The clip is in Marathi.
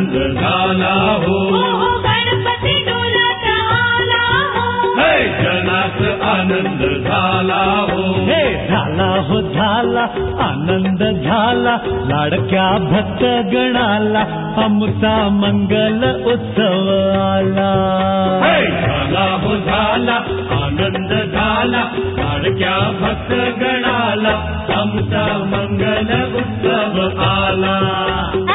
आनंद झाला हो. गणपती डोलात आला हो. जनात आनंद झाला हो. झाला आनंद झाला लाडक्या भक्त गणाला आमचा मंगल उत्सव आला. झाला आनंद झाला लाडक्या भक्त गणाला आमचा मंगल उत्सव आला.